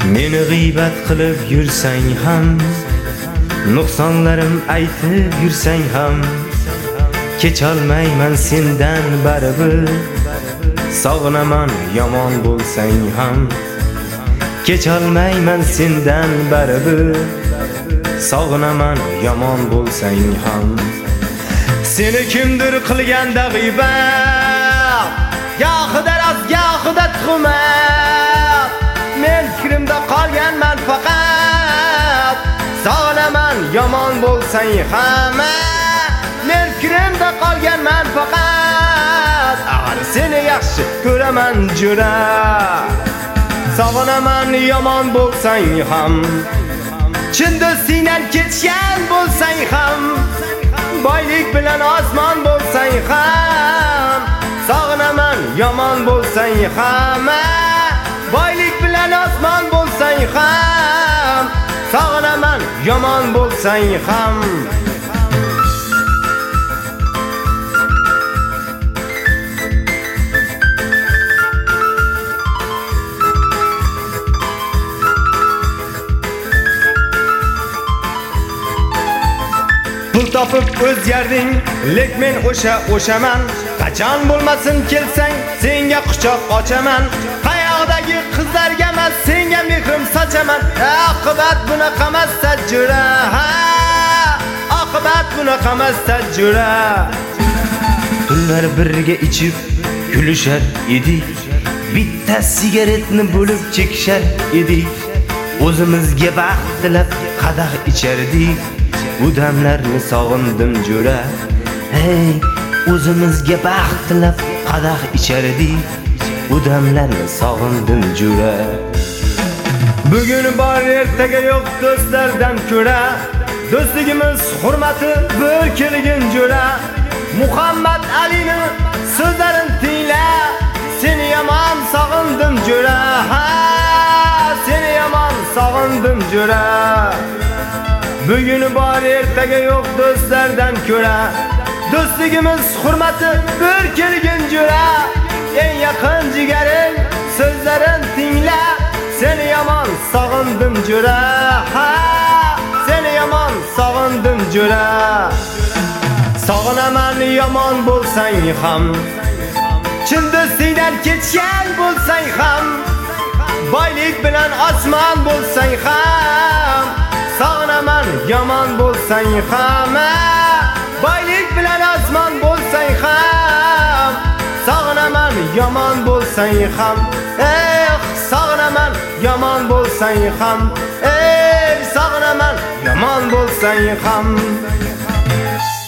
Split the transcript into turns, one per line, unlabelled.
Meni g'iybat qilib yursang ham, nuqsonlarim aytib yursang ham, kecholmayman sendan baribir. Sog'inaman yomon bo'lsang ham, kecholmayman sendan baribir. Sog'inaman yomon bo'lsang ham. Seni kimdir qilganda g'iybat, gohida rost, gohida tuhmat. Men fikrimda qolganman faqat. Sog'inaman yomon bo'lsang ham, men fikrimda qolganman faqat. Agar seni yaxshi ko'raman jura, sog'inaman yomon bo'lsang ham. Chin do'stingdan ketgan bo'lsang ham, boylik bilan osmon bo'lsang ham. Sog'inaman yomon bo'lsang ham, boylik bilan osmon bo'lsang ham. Sog'inaman yomon bo'lsang ham. Pul topib o'zgarding, lek men o'shaman. Qachon bo'lmasin kelsang, senga quchoq ochaman. Qayoqdagi qizlarga emas, senga mehrim sochaman. Oqibat bunaqa emas tajura, oqibat bunaqa emas tajura. Tunlar birga ichib kulishar edik, bitta sigaretni bo'lib chekishar edik. O'zimizga baxt tilab qadah ichardik. Bu damlarni sog'indim jura. Hey, o'zimizga baxt tilab qadah ichardik. Bu damlarni sog'indim jura. Bugun bor, ertaga yo'q do'stlardan ko'ra. Do'stligimiz hurmati bir kelgin jura. Muhammad Alining so'zlarini tingla. Seni yomon sog'indim jura. Seni yomon sog'indim jura. Bugun bor, ertaga yo'q do'stlardan ko'ra. Do'stligimiz hurmati bir kelgin jura. Eng yaqin jigaring so'zlarini tingla. Seni yomon sog'indim jura. Seni yomon sog'indim jura. Sog'inaman yomon bo'lsang ham, chin do'stingdan ketgan bo'lsang ham, boylik bilan osmon bo'lsang ham. Sog'inaman yomon bo'lsang ham, boylik bilan osmon bo'lsang ham. Sog'inaman yomon bo'lsang ham, sog'inaman yomon bo'lsang ham, sog'inaman yomon bo'lsang ham.